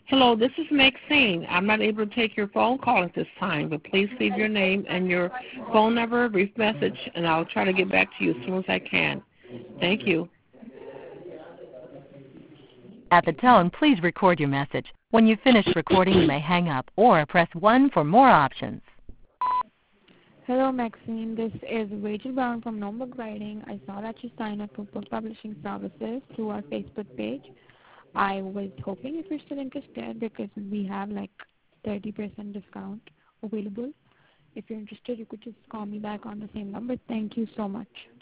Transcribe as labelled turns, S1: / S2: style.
S1: Hello, this is Maxine. I'm not able to take your phone call at this time, but please leave your name and your phone number, a brief message, and I'll try to get back to you as soon as I can. Thank you.
S2: At the tone, please record your message. When you've finished recording, you may hang up or press 1 for more options.
S3: Hello, Maxine. This is Rachel Brown from Nomberg Writing. I saw that you signed up for book publishing services through our Facebook page. I was hoping if you're still interested because we have like 30% discount available. If you're interested, you could just call me back on the same number. Thank you so much.